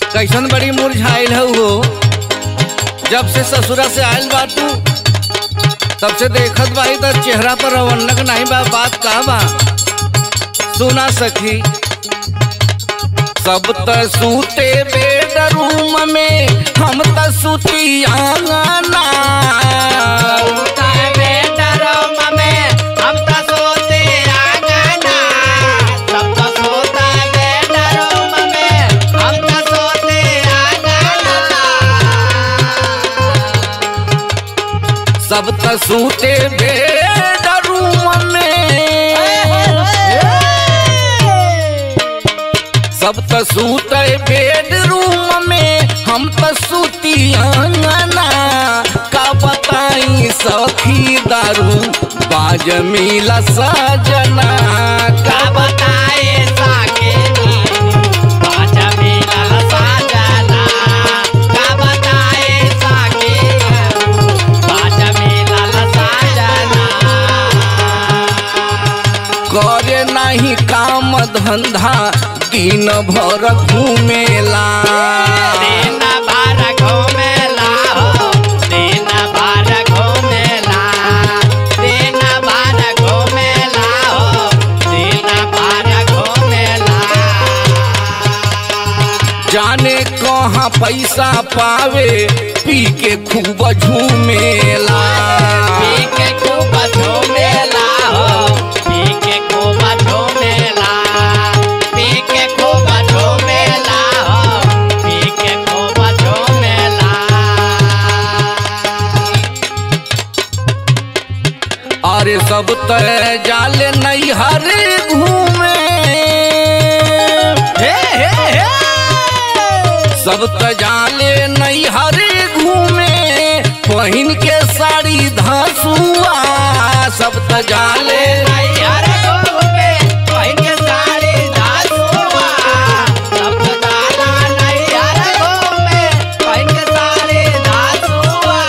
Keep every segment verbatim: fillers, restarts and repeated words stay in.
कैसन बड़ी मुरझाइल हो। जब से ससुरा से आयल बा तू तब से देखत बाई तो चेहरा पर रौनक नहीं बा। बात का बा सुना सखी। सब त सूते बेडरूम में हम त सूती आंगना। बेडरूम में हम त सोते आंगना। सब त सोता बेडरूम में हम त सोते आंगना। सब त सूते बेडरूम में सब त सूते बेडरूम में हम त सूती आंगना। का बताई सखी दारू बाज मिला सजना। का बताए साके बाज मिलल साजना। का बताए साके बाज मिलल साजना। करे नहीं काम धंधा दिन भर घूमेला। दिन भर घूमेला हो। दिन भर घूमेला। दिन भर घूमेला हो। दिन भर घूमेला। जाने कहाँ पैसा पावे पी के खूब झूमेला। पी के खूब झूमेला हो। पी के खूब झूमेला। पी के खूब झूमेला हो। पी के खूब झूमेला। अरे सब तय जाले नहीं हरे घूमे। हे हे हे सब त जाले नहीं हरे घूमे पहिन के साड़ी धसुआ। सब त जाले यार घूमे पहिन के साड़ी धसुआ। सब त जाला नहीं यार घूमे पहिन के साड़ी धसुआ।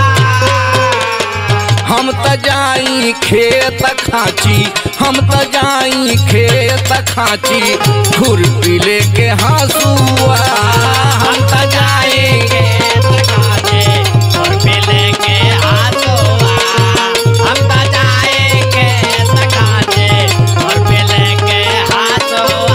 हम त जाई खेत खाची। हम त जाई खेत खाची खुरपी लेके हंसुआ। हम त जाएंगे तकाचे खुरपी लेके हंसुआ। हम त जाएंगे तकाचे खुरपी लेके हंसुआ।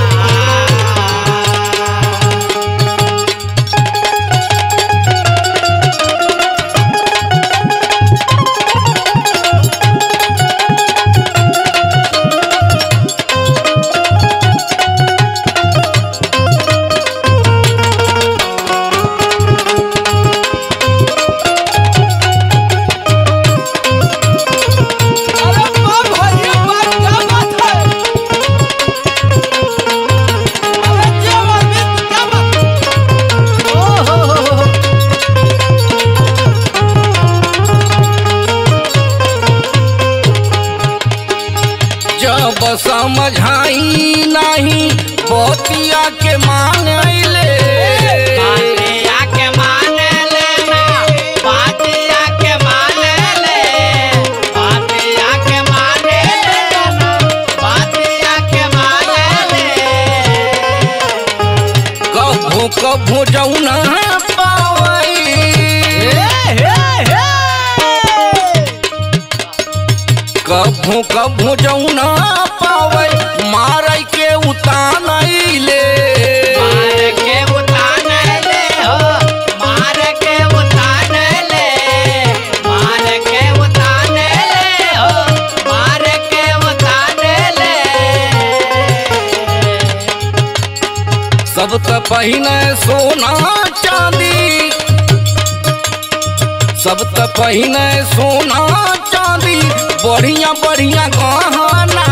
जब समझाई नहीं बतिया के मानले। बातिया के माने लेना। बातिया के माने ले। बातिया के माने लेना। बातिया के माने ले। कभू कभू जौना पावई। कभू कभू जौना पावई मारै के उतानैले। मार के उताने ले हो। मार के उताने ले। मार के उताने ले हो। मार के उताने ले। सब त पहिने सोना चांदी। सब त पहिने सोना चांदी बढ़िया बढ़िया गहना।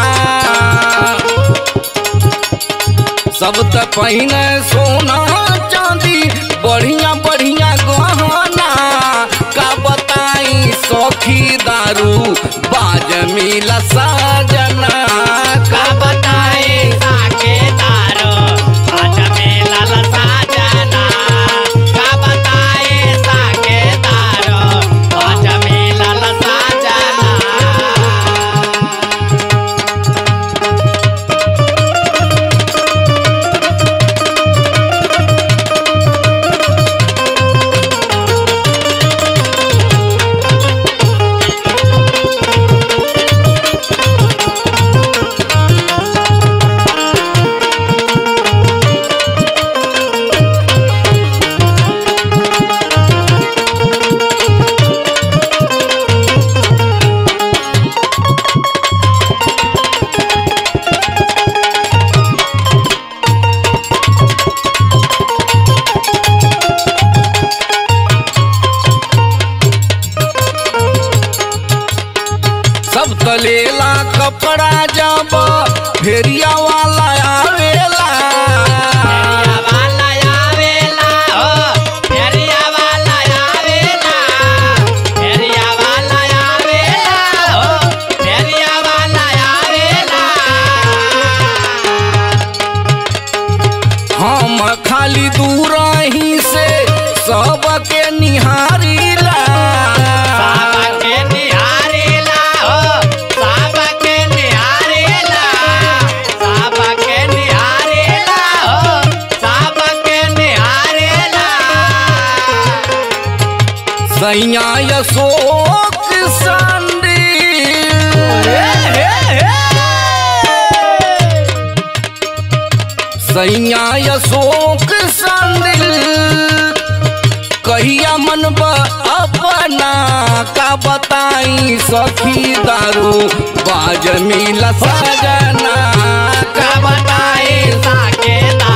सब त पहिने सोना चांदी बढ़िया बढ़िया गहना। का बताई सखी दारू बाज मिला साजना। का बताए साके दारो बाज मिलल साजना। का बताए साके दारो बाज मिलल साजना। तब तलेला कपड़ा जब फेरिया वाला आवेला फेरिया वाला आवेला हो फेरिया वाला आवेला फेरिया वाला आवेला हो फेरिया वाला आवेला हम खाली दूर ही से सबके निहारीला सबके निहारेला हो सबके निहारेला सबके निहारेला हो सबके निहारेला सैया अशोक संडी सैया अशोक संदिल कहिया मनबा अपना का बताई सखी दारू बाज मिला सजना का बताए साके